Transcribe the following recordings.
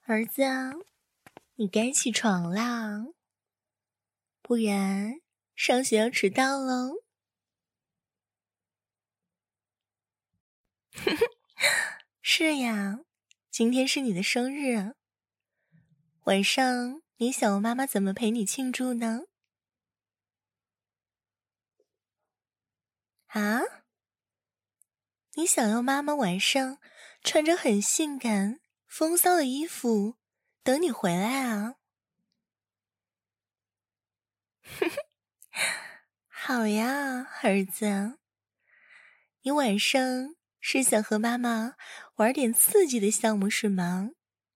儿子啊，你该起床啦，不然上学要迟到喽。是呀，今天是你的生日啊。晚上你想我妈妈怎么陪你庆祝呢？啊？你想要妈妈晚上穿着很性感、风骚的衣服等你回来啊？好呀，儿子。你晚上是想和妈妈玩点刺激的项目是吗？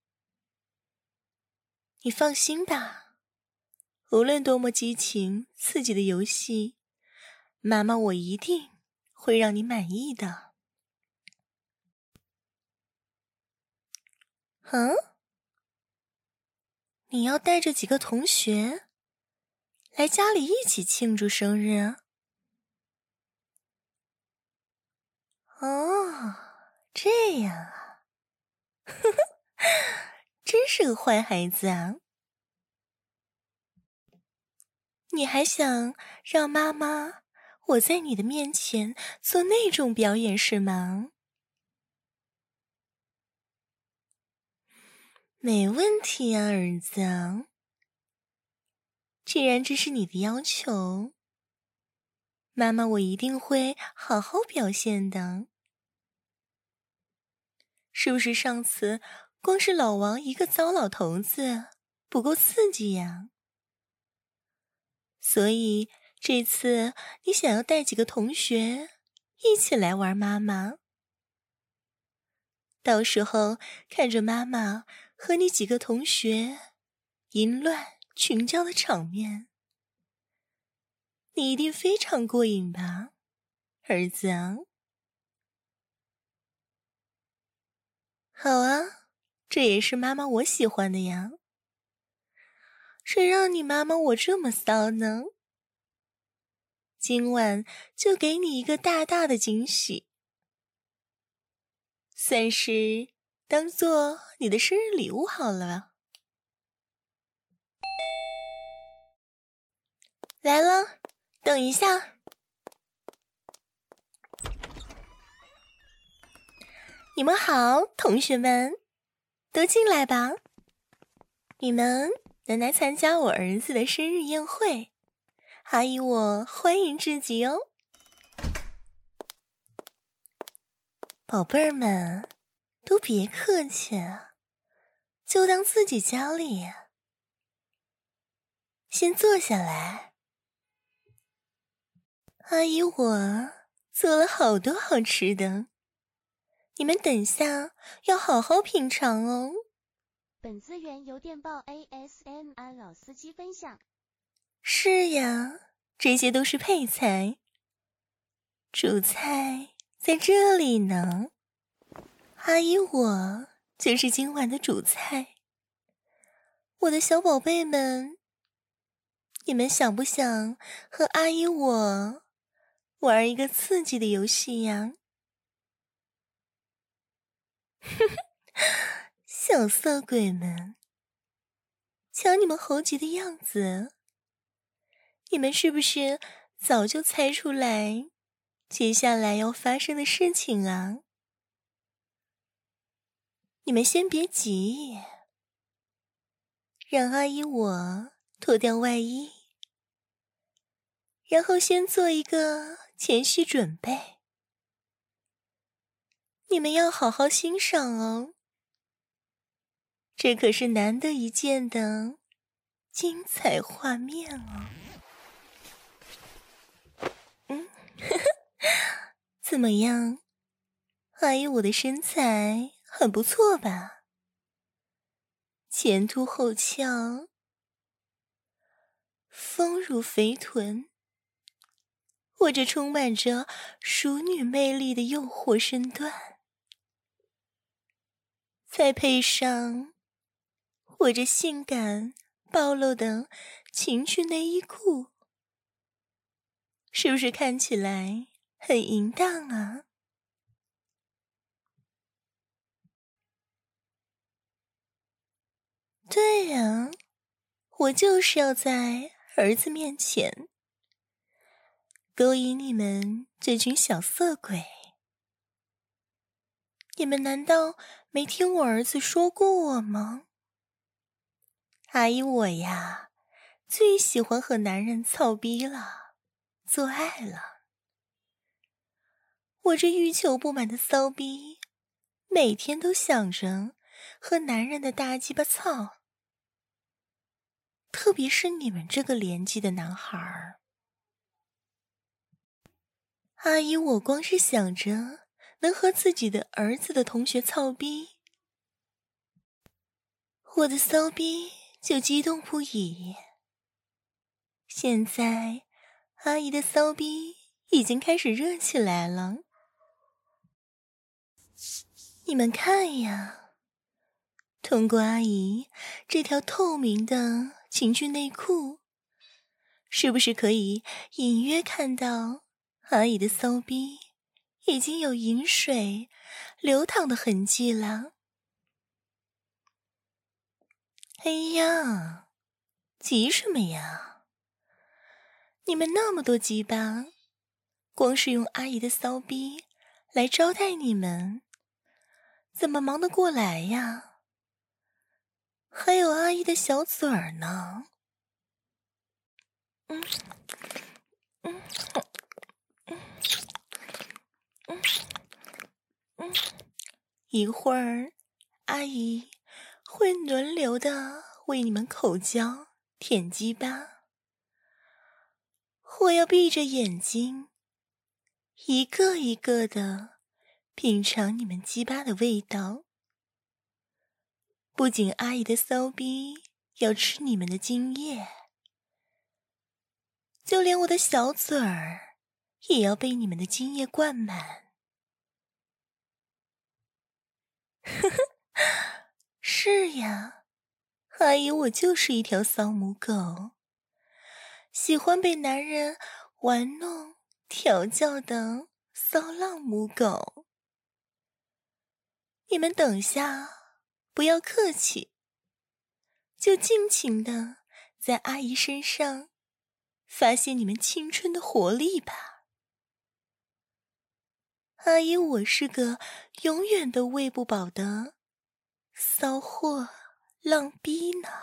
你放心吧，无论多么激情刺激的游戏，妈妈我一定会让你满意的。嗯？你要带着几个同学来家里一起庆祝生日啊？哦，这样啊，真是个坏孩子啊！你还想让妈妈我在你的面前做那种表演是吗？没问题啊，儿子。既然这是你的要求，妈妈我一定会好好表现的。是不是上次光是老王一个糟老头子不够刺激呀？所以这次你想要带几个同学一起来玩妈妈，到时候看着妈妈和你几个同学淫乱群交的场面，你一定非常过瘾吧，儿子啊？好啊，这也是妈妈我喜欢的呀。谁让你妈妈我这么骚呢？今晚就给你一个大大的惊喜，算是当做你的生日礼物好了。来了，等一下。你们好，同学们，都进来吧。你们能来参加我儿子的生日宴会，阿姨我欢迎至极哦。宝贝儿们，都别客气，就当自己家里。先坐下来，阿姨我做了好多好吃的，你们等下要好好品尝哦。 本资源由电报 ASMR 老司机分享。 是呀，这些都是配菜，主菜在这里呢。阿姨我就是今晚的主菜。我的小宝贝们，你们想不想和阿姨我玩一个刺激的游戏呀？小色鬼们，瞧你们猴急的样子，你们是不是早就猜出来接下来要发生的事情啊？你们先别急，让阿姨我脱掉外衣，然后先做一个前戏准备。你们要好好欣赏哦，这可是难得一见的精彩画面哦。怎么样？阿姨我的身材很不错吧？前凸后翘，丰乳肥臀，我这充满着熟女魅力的诱惑身段，再配上我这性感暴露的情趣内衣裤，是不是看起来很淫荡啊？ 对呀，我就是要在儿子面前勾引你们这群小色鬼。你们难道没听我儿子说过我吗？阿姨我呀，最喜欢和男人操逼了，做爱了。我这欲求不满的骚逼，每天都想着和男人的大鸡巴操。特别是你们这个年纪的男孩儿。阿姨我光是想着能和自己的儿子的同学操逼，我的骚逼就激动不已。现在阿姨的骚逼已经开始热起来了。你们看呀，通过阿姨这条透明的情趣内裤，是不是可以隐约看到阿姨的骚逼已经有饮水流淌的痕迹了？哎呀，急什么呀？你们那么多鸡巴，光是用阿姨的骚逼来招待你们，怎么忙得过来呀？还有阿姨的小嘴儿呢。一会儿，阿姨会轮流的为你们口交、舔鸡巴。我要闭着眼睛，一个一个的品尝你们鸡巴的味道。不仅阿姨的骚逼要吃你们的精液，就连我的小嘴儿也要被你们的精液灌满。呵呵，是呀，阿姨我就是一条骚母狗，喜欢被男人玩弄调教的骚浪母狗。你们等下不要客气，就尽情的在阿姨身上发现你们青春的活力吧。阿姨我是个永远都喂不饱的骚货浪逼呢。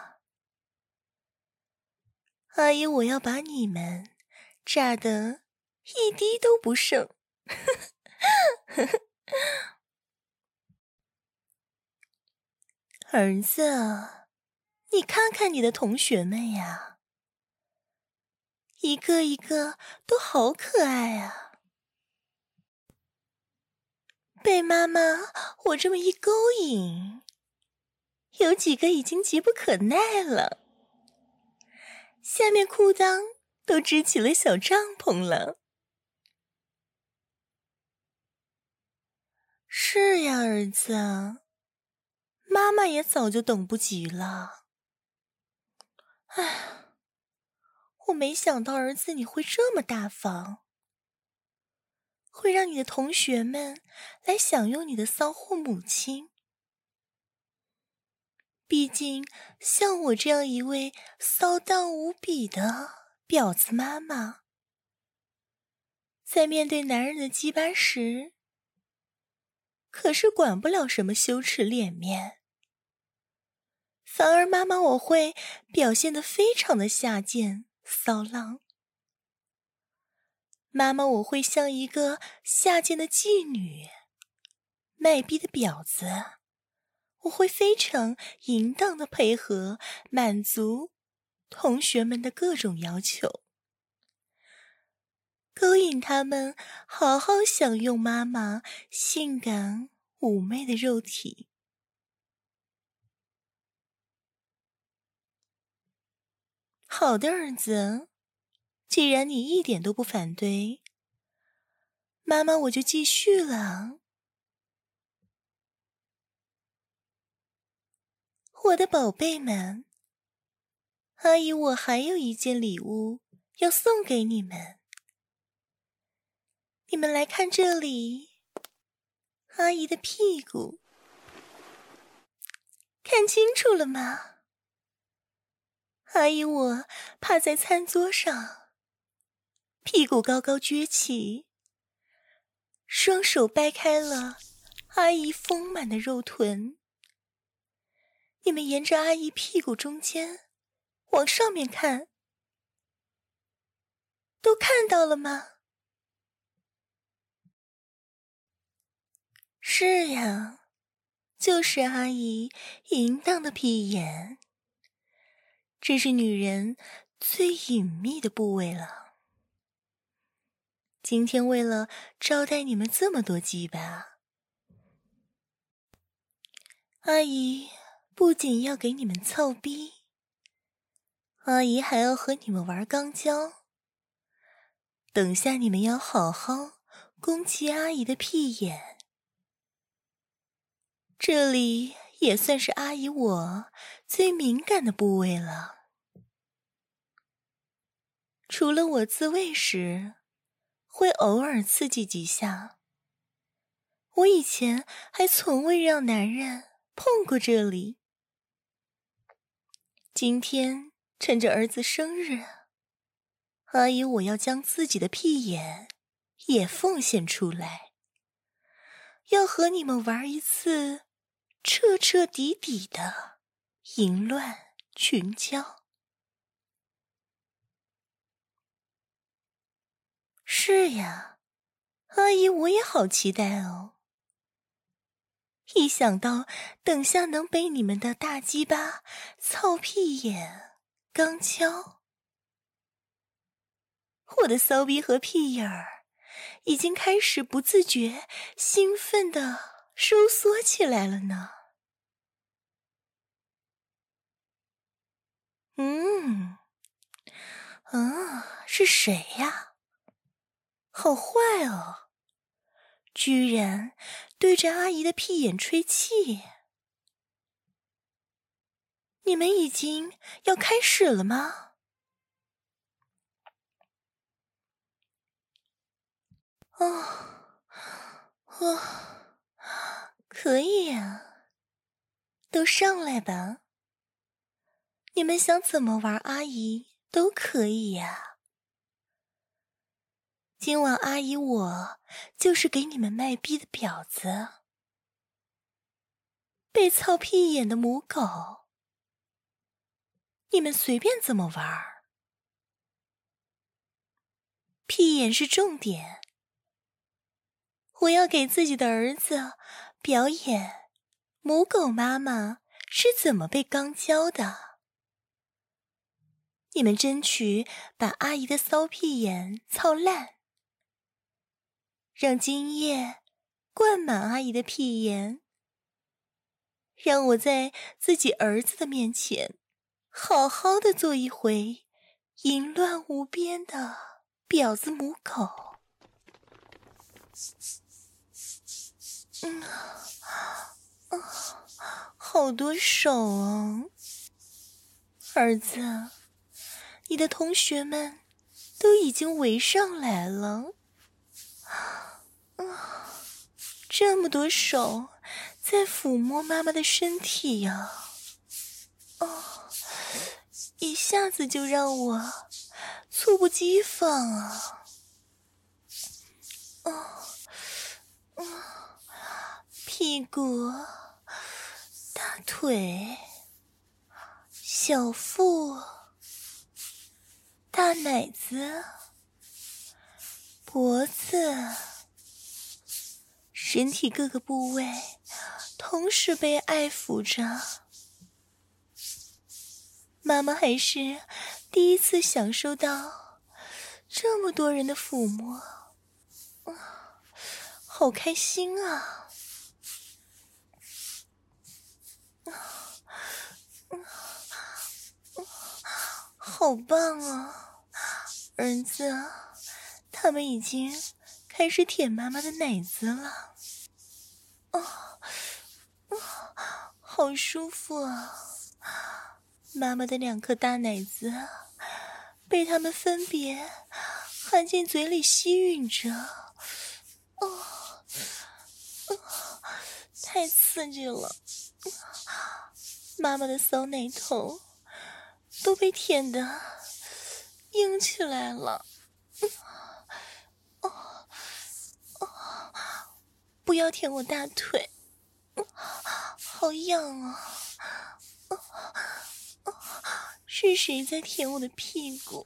阿姨我要把你们炸得一滴都不剩。儿子啊，你看看你的同学们呀，一个一个都好可爱啊。被妈妈我这么一勾引，有几个已经急不可耐了，下面裤裆都支起了小帐篷了。是呀，儿子，妈妈也早就等不及了。唉，我没想到儿子你会这么大方，会让你的同学们来享用你的骚货母亲。毕竟像我这样一位骚荡无比的婊子妈妈，在面对男人的鸡巴时，可是管不了什么羞耻脸面，反而妈妈我会表现得非常的下贱骚浪。妈妈我会像一个下贱的妓女，卖逼的婊子，我会非常淫荡的配合，满足同学们的各种要求，勾引他们好好享用妈妈性感妩媚的肉体。好的，儿子，既然你一点都不反对，妈妈我就继续了。我的宝贝们，阿姨我还有一件礼物要送给你们。你们来看这里，阿姨的屁股，看清楚了吗？ 阿姨我趴在餐桌上，屁股高高撅起，双手掰开了阿姨丰满的肉臀。你们沿着阿姨屁股中间往上面看，都看到了吗？是呀，就是阿姨淫荡的屁眼，这是女人最隐秘的部位了。今天为了招待你们这么多鸡巴，阿姨不仅要给你们操逼，阿姨还要和你们玩肛交。等下你们要好好攻击阿姨的屁眼，这里也算是阿姨我最敏感的部位了。除了我自慰时会偶尔刺激几下，我以前还从未让男人碰过这里。今天趁着儿子生日，阿姨我要将自己的屁眼也奉献出来，要和你们玩一次彻彻底底的淫乱群交。是呀，阿姨我也好期待哦。一想到等下能被你们的大鸡巴操屁眼肛交，我的骚逼和屁眼儿已经开始不自觉兴奋地收缩起来了呢。是谁呀？好坏哦，居然对着阿姨的屁眼吹气。你们已经要开始了吗？可以呀，都上来吧。你们想怎么玩阿姨都可以呀。今晚阿姨我就是给你们卖逼的婊子，被操屁眼的母狗，你们随便怎么玩。屁眼是重点，我要给自己的儿子表演母狗妈妈是怎么被肛交的。你们争取把阿姨的骚屁眼操烂，让精液灌满阿姨的屁眼，让我在自己儿子的面前好好的做一回淫乱无边的婊子母狗。好多手啊，儿子，你的同学们都已经围上来了。这么多手在抚摸妈妈的身体呀，一下子就让我猝不及防啊。屁股、大腿、小腹、大奶子、脖子，身体各个部位同时被爱抚着。妈妈还是第一次享受到这么多人的抚摸，好开心啊。好棒啊，儿子，他们已经开始舔妈妈的奶子了。好舒服啊，妈妈的2颗大奶子被他们分别含进嘴里吸吮着，太刺激了。妈妈的骚奶头都被舔得硬起来了。不要舔我大腿，好痒啊！是谁在舔我的屁股？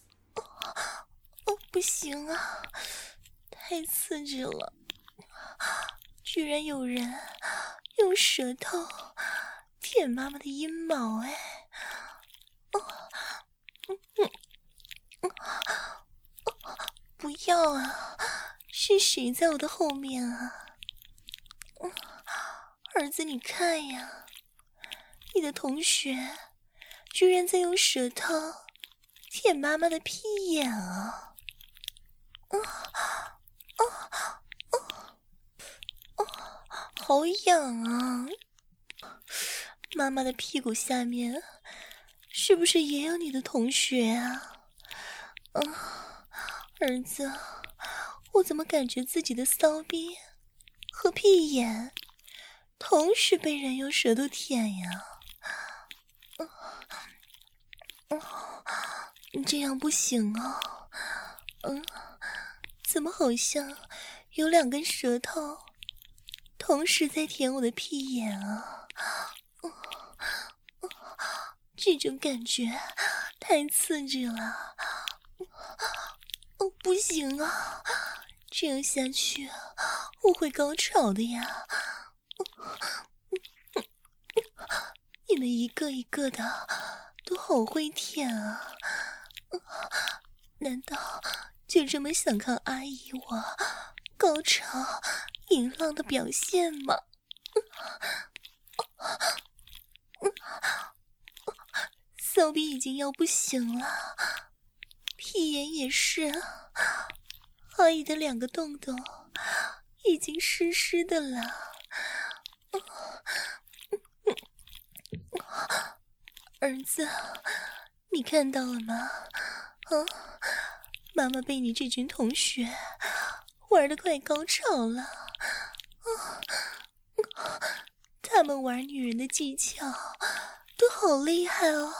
不行啊，太刺激了！居然有人用舌头舔妈妈的阴毛，哎！不要啊！是谁在我的后面啊？儿子，你看呀，你的同学居然在用舌头舔妈妈的屁眼啊！好痒啊！妈妈的屁股下面是不是也有你的同学啊？儿子，我怎么感觉自己的骚逼和屁眼同时被人用舌头舔呀？这样不行啊！怎么好像有2根舌头同时在舔我的屁眼啊？这种感觉太刺激了！不行啊，这样下去我会高潮的呀！你们一个一个的都好会舔啊！难道就这么想看阿姨我高潮淫浪的表现吗？骚逼已经要不行了，屁眼也是，阿姨的2个洞洞已经湿湿的了。儿子，你看到了吗？妈妈被你这群同学玩得快高潮了。他们玩女人的技巧都好厉害哦。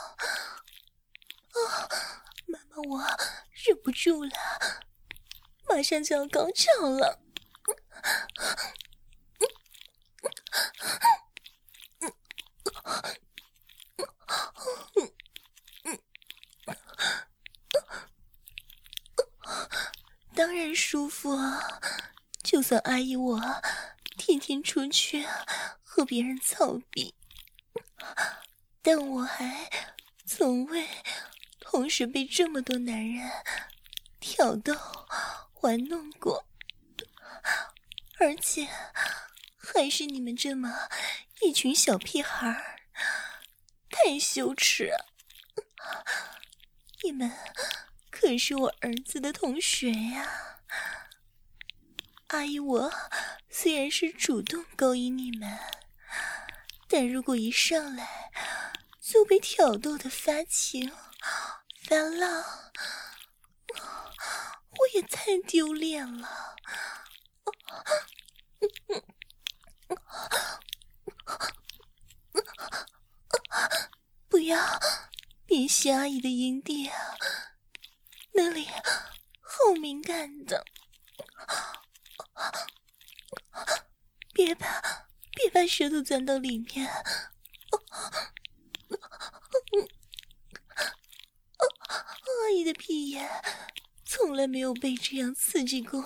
妈妈我忍不住了，马上就要高潮了。当然舒服啊，就算阿姨我天天出去和别人操逼，但我还从未同时被这么多男人挑逗玩弄过，而且还是你们这么一群小屁孩，太羞耻了！你们可是我儿子的同学呀。阿姨我虽然是主动勾引你们，但如果一上来就被挑逗的发情发浪，我也太丢脸了。不要别吸阿姨的阴蒂啊，那里好敏感的。别把舌头钻到里面。阿姨的屁眼从来没有被这样刺激过。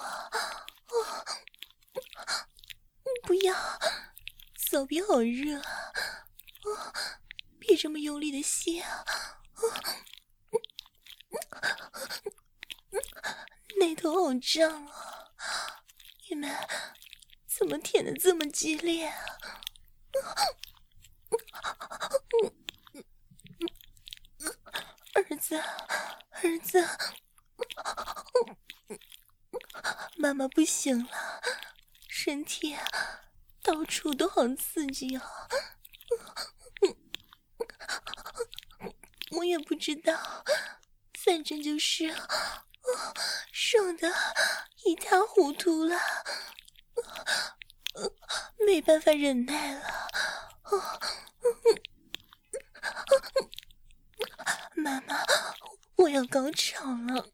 不要，骚逼好热啊！别这么用力的吸啊！那头好胀啊！你们怎么舔得这么激烈啊？儿子，妈妈不行了，身体到处都好刺激啊！我也不知道，反正就是爽得一塌糊涂了，没办法忍耐了。 要高潮了。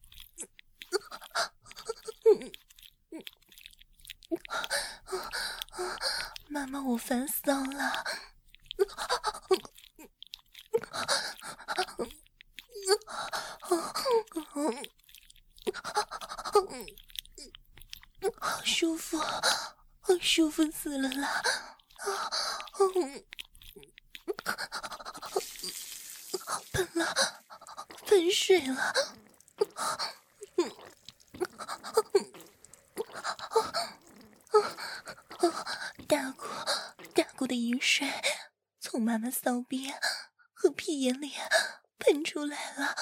妈妈，我烦骚了。好舒服，好舒服死了啦！喷了，喷水了！大股的雨水从妈妈骚逼和屁眼里喷出来了。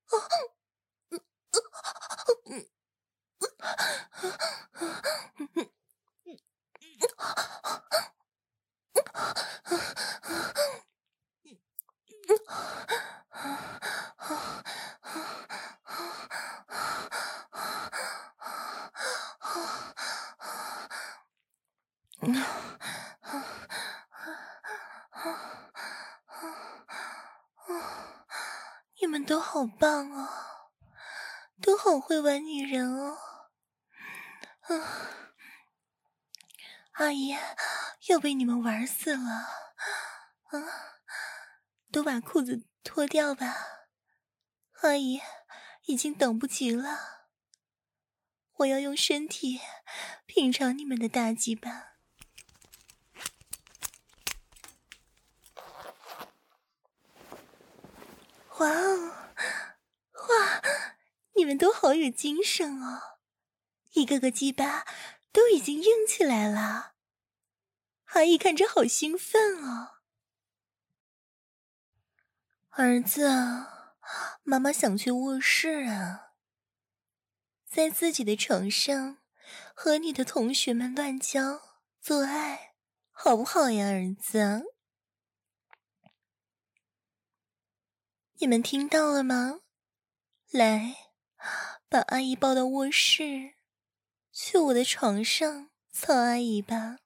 你们都好棒哦，都好会玩女人哦。阿姨要被你们玩死了。都把裤子脱掉吧，阿姨已经等不及了。我要用身体品尝你们的大鸡巴。哇哦，哇，你们都好有精神哦，一个个鸡巴都已经硬起来了。阿姨看着好兴奋哦。儿子啊，妈妈想去卧室啊，在自己的床上和你的同学们乱交做爱，好不好呀，儿子？你们听到了吗？来，把阿姨抱到卧室，去我的床上操阿姨吧。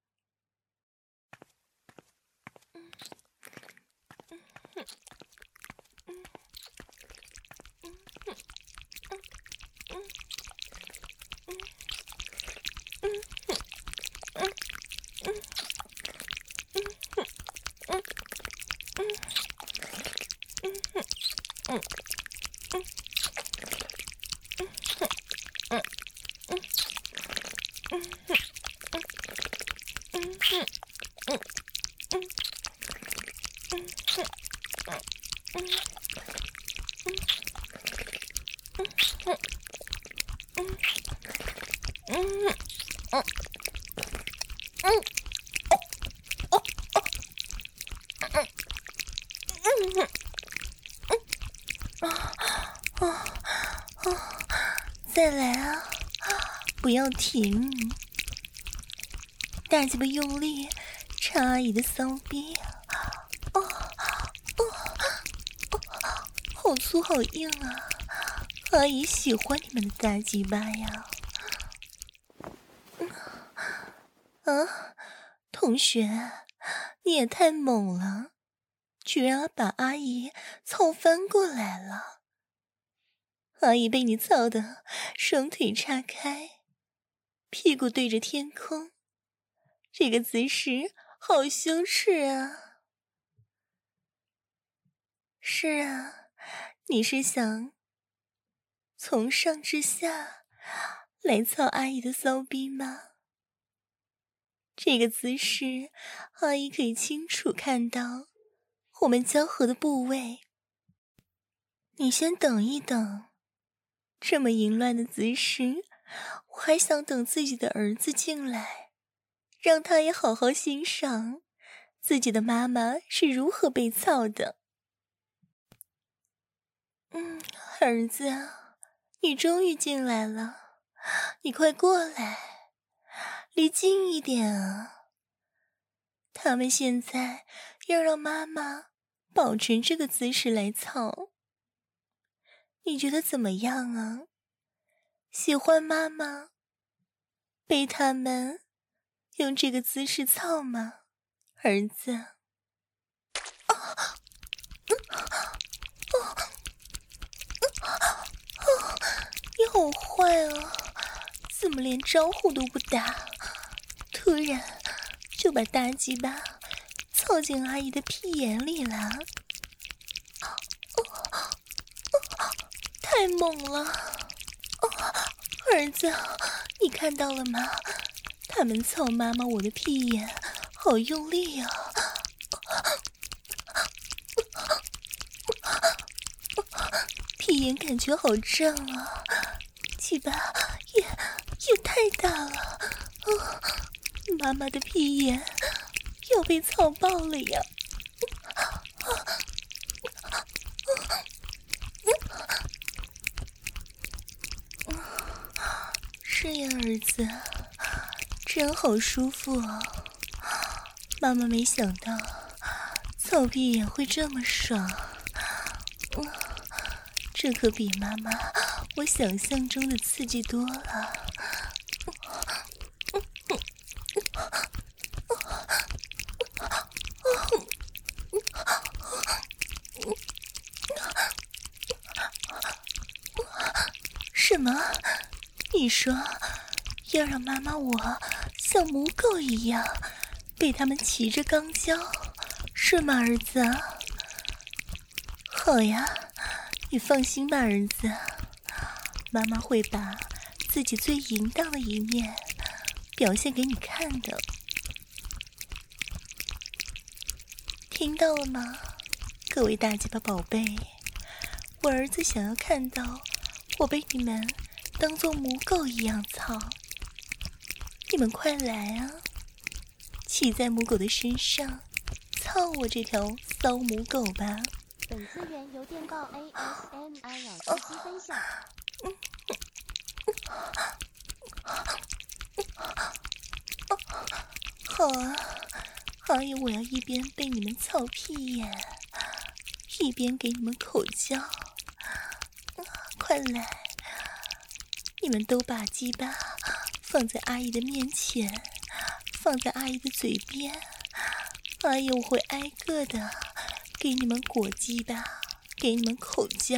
再来啊，不要停，大鸡巴用力插阿姨的骚逼，好粗好硬啊，阿姨喜欢你们的大鸡巴呀。同学，你也太猛了，居然把阿姨操翻过来了。阿姨被你操得双腿岔开，屁股对着天空，这个姿势好羞耻啊。是啊，你是想从上至下来操阿姨的骚逼吗？这个姿势，阿姨可以清楚看到我们交合的部位。你先等一等，这么淫乱的姿势，我还想等自己的儿子进来，让他也好好欣赏自己的妈妈是如何被操的。儿子啊，你终于进来了，你快过来，离近一点啊。他们现在要让妈妈保持这个姿势来操，你觉得怎么样啊？喜欢妈妈被他们用这个姿势操吗，儿子？ 你好坏啊，怎么连招呼都不打，突然就把大鸡巴凑进阿姨的屁眼里了，太猛了！儿子，你看到了吗？他们凑妈妈我的屁眼，好用力啊！屁眼感觉好胀啊，鸡巴也太大了，妈妈的屁眼要被操爆了呀！是呀，儿子，真好舒服哦。妈妈没想到操屁眼会这么爽，这可比妈妈我想象中的刺激多了。什么？你说要让妈妈我像母狗一样被他们骑着钢胶，是吗，儿子？好呀，你放心吧，儿子，妈妈会把自己最淫荡的一面表现给你看的。听到了吗，各位大鸡巴宝贝？我儿子想要看到我被你们当作母狗一样操，你们快来啊，骑在母狗的身上操我这条骚母狗吧。 本资源由电报 ASMR 老司机分享。 好啊，阿姨，我要一边被你们操屁眼，一边给你们口交。快来，你们都把鸡巴放在阿姨的面前，放在阿姨的嘴边，阿姨我会挨个的给你们裹鸡巴，给你们口交。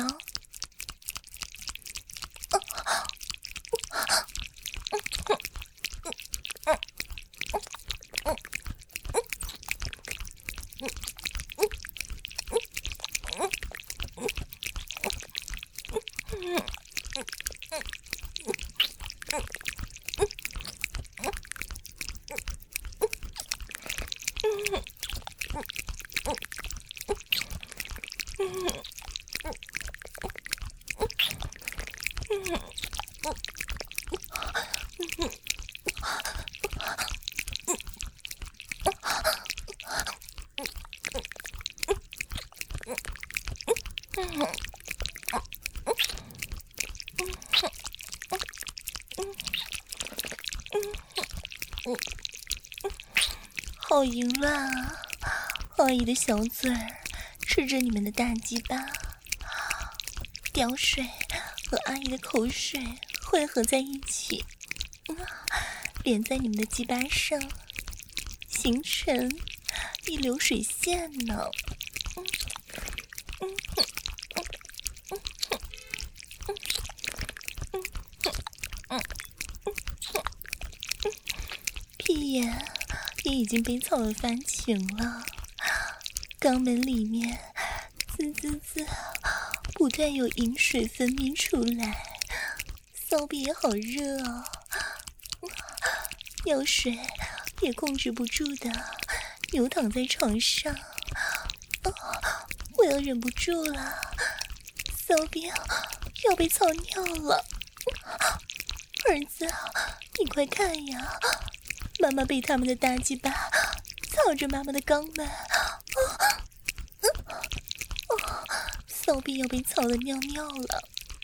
好淫乱啊！阿姨的小嘴儿吃着你们的大鸡巴，屌水和阿姨的口水混合在一起，连在你们的鸡巴上，形成一流水线呢。屁眼也已经被操得翻情了，肛门里面滋滋滋不断有饮水分泌出来，骚逼也好热哦，尿水也控制不住的扭躺在床上，我要忍不住了，骚逼要被操尿了，儿子你快看呀，妈妈被他们的大鸡巴操着妈妈的肛门，骚逼要被操得尿尿了。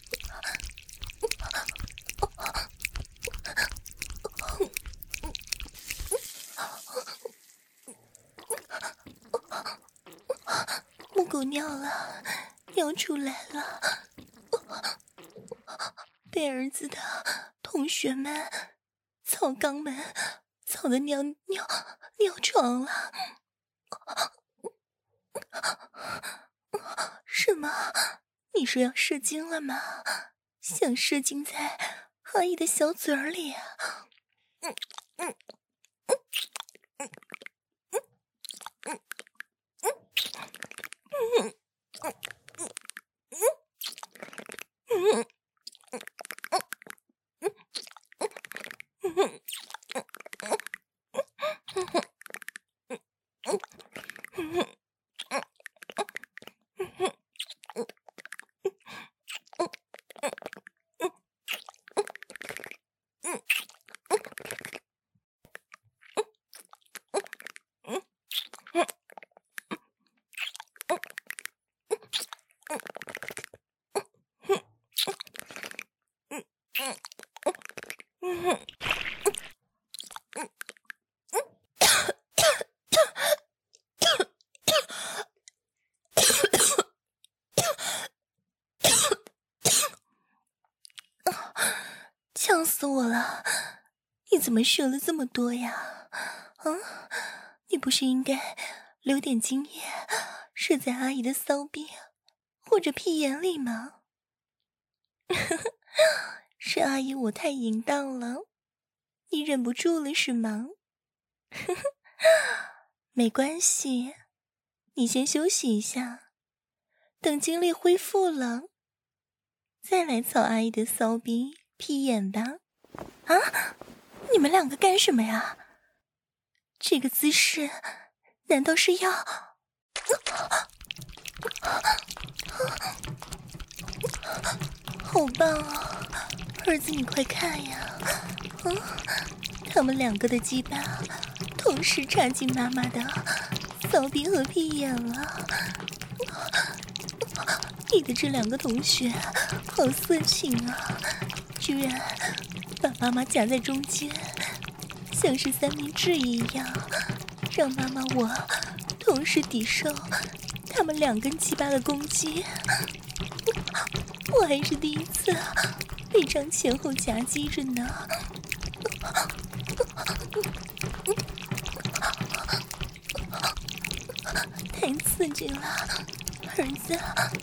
母狗尿了，尿出来了，被儿子的同学们操肛门操得尿床了。什么？你说要射精了吗？ 想射进在阿姨的小嘴儿里啊！呛死我了！你怎么射了这么多呀？你不是应该留点精液射在阿姨的骚逼或者屁眼里吗？是阿姨我太淫荡了，你忍不住了是吗？没关系，你先休息一下，等精力恢复了，再来操阿姨的骚逼屁眼吧。啊！你们两个干什么呀？这个姿势难道是要……好棒啊！儿子你快看呀！他们两个的鸡巴同时插进妈妈的骚逼和屁眼了。你的这两个同学好色情啊，居然把妈妈夹在中间，像是三明治一样，让妈妈我同时抵受他们两根鸡巴的攻击。我还是第一次被这样前后夹击着呢。太刺激了，儿子，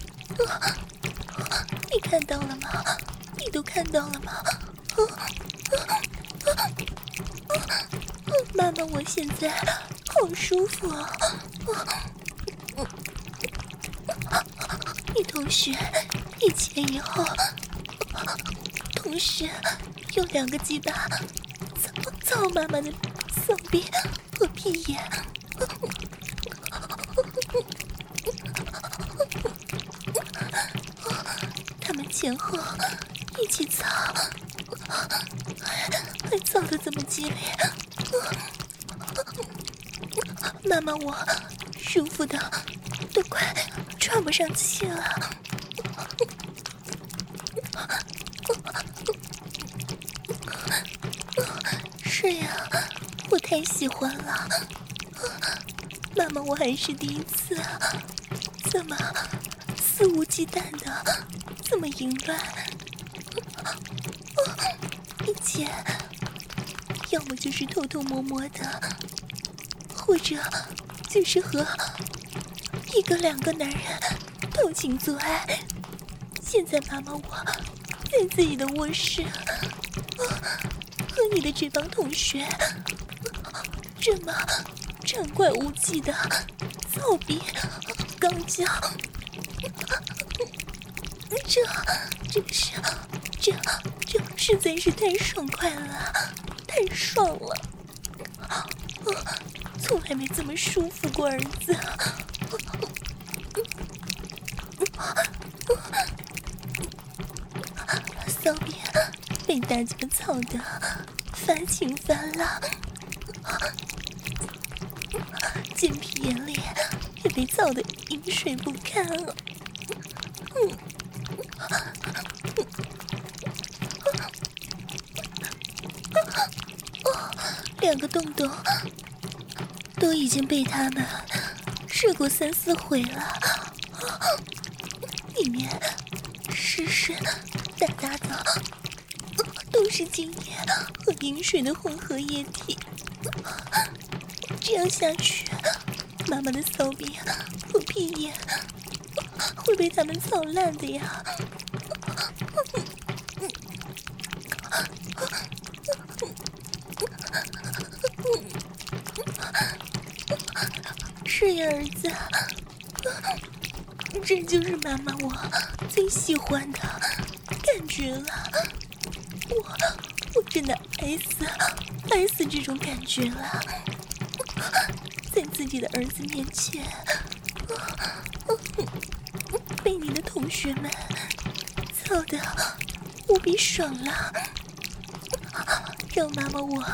你看到了吗？你都看到了吗？妈妈，我现在好舒服啊！你同学一前一后，同时用两个鸡巴操妈妈的骚逼和屁眼。他们前后一起操，还操得这么激烈，妈妈我舒服的都快喘不上气了。是呀，我太喜欢了，妈妈我还是第一次，这么肆无忌惮的这么淫乱。以前要么就是偷偷摸摸的，或者就是和一个两个男人偷情做爱。现在妈妈我在自己的卧室和你的这帮同学这么畅快无忌的操逼刚交，这实在是太爽快了，太爽了！从来没这么舒服过，儿子。骚逼被大家操的发情发浪，贱皮眼里也被操得饮水不堪了。两个洞洞都已经被他们射过3、4回了，里面湿湿哒哒的，都是精液和饮水的混合液体。这样下去，妈妈的骚逼和屁眼会被他们操烂的呀！ 是呀，儿子，这就是妈妈我最喜欢的感觉了。我真的爱死这种感觉了，在自己的儿子面前，被你的同学们操得无比爽了，让妈妈我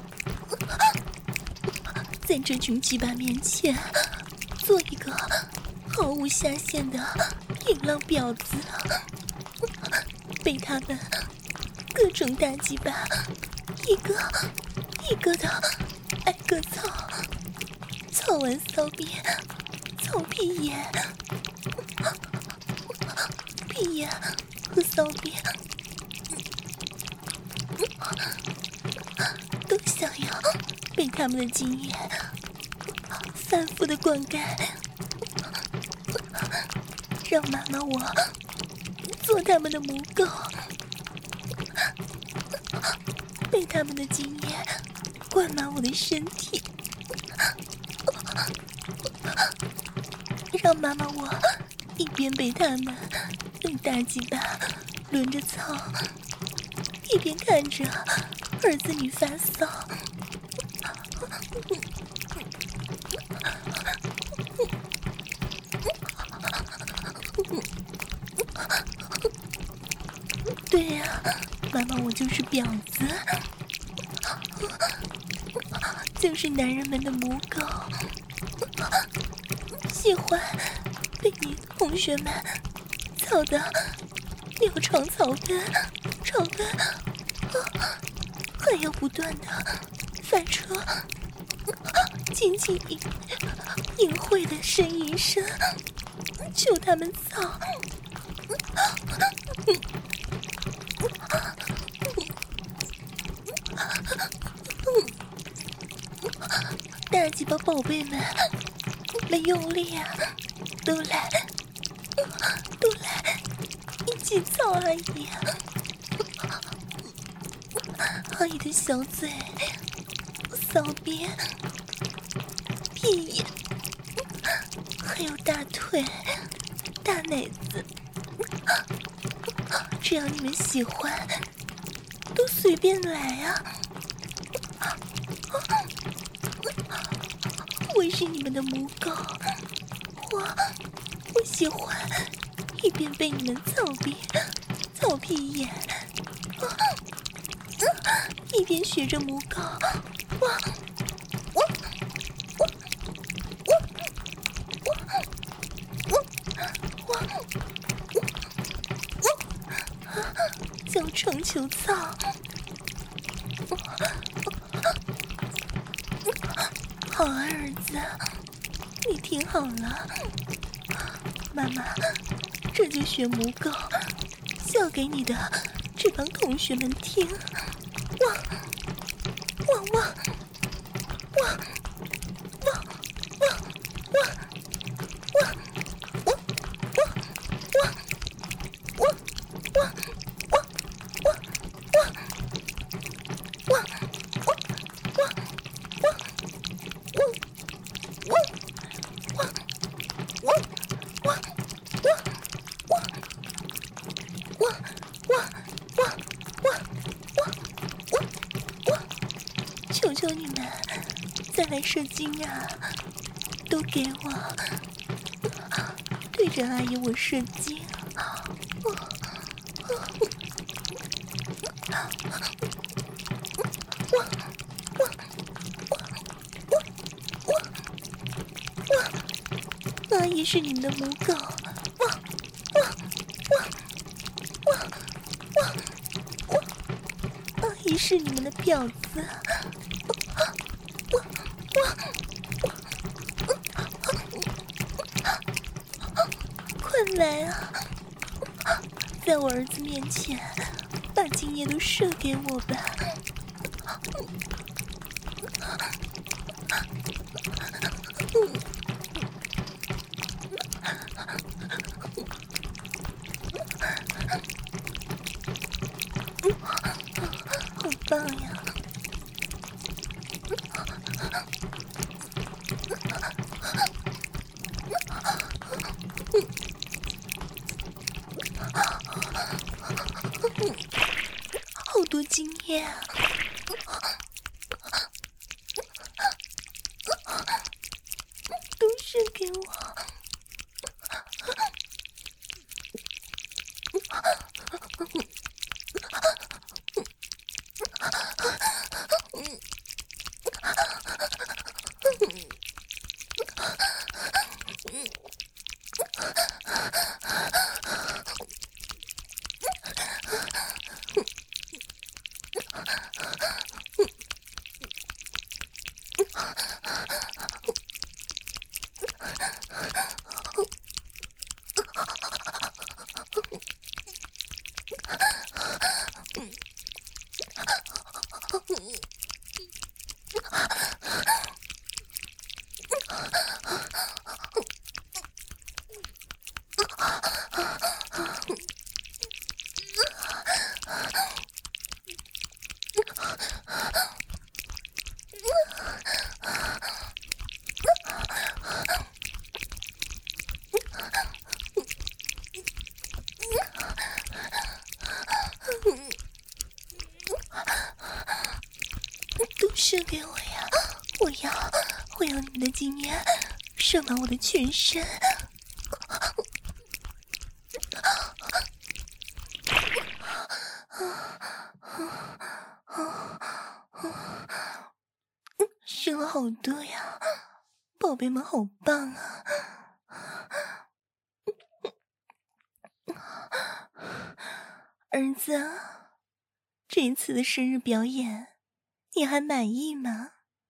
在这群鸡巴面前做一个毫无下限的淫浪婊子，被他们各种大鸡巴一个一个的挨个操完骚逼，操屁眼，屁眼和骚逼都想要被他们的经验反复的灌溉，让妈妈我做他们的母狗，被他们的经验灌满我的身体，让妈妈我一边被他们用大鸡巴轮着操，一边看着儿子女发骚。对呀，妈妈我就是婊子，就是男人们的母狗，喜欢被你同学们操得尿床草根，还要不断的发出轻轻淫秽的呻吟声，求他们操。大鸡巴宝贝们，没用力啊，都来，一起操阿姨！阿姨的小嘴、骚逼、屁眼，还有大腿、大奶子，只要你们喜欢，都随便来啊！我是你们的母狗，我喜欢一边被你们操屁眼，一边学着母狗，叫成球操。好啊，儿子，你听好了，妈妈这就学母狗教给你的这帮同学们听。求求你们，再来射精啊！都给我，对着阿姨我射精！阿姨是你们的母狗，阿姨是你们的婊子。快来啊！在我儿子面前，把精液都射给我吧！好棒呀！ 好多经验啊！都是给我。都射给我呀！我要你们的经验射满我的全身。射了好多呀，宝贝们好棒啊！儿子啊，这一次的生日表演你还满意吗？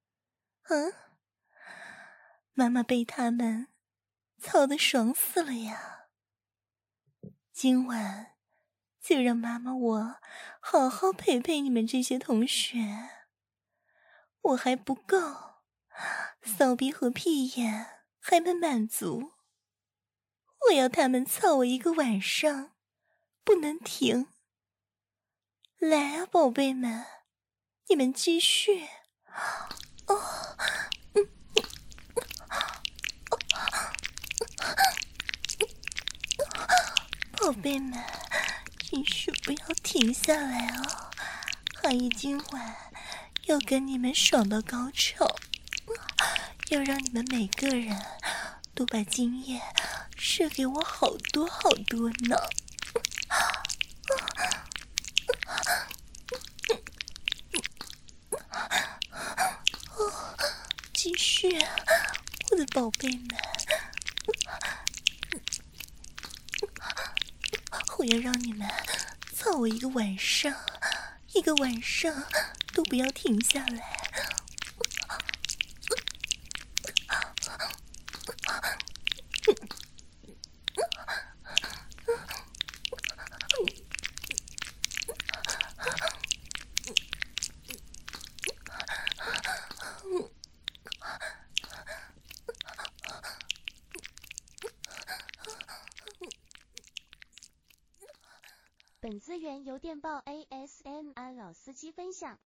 妈妈被他们操得爽死了呀！今晚就让妈妈我好好陪陪你们这些同学。我还不够，骚逼和屁眼还没满足，我要他们操我一个晚上，不能停。来啊，宝贝们，你们继续。宝贝们，继续不要停下来哦！阿姨今晚要跟你们爽到高潮，要让你们每个人都把精液射给我好多好多呢！继续啊，我的宝贝们！我要让你们操我一个晚上，一个晚上都不要停下来。 本资源由电报 ASMR 老司机分享。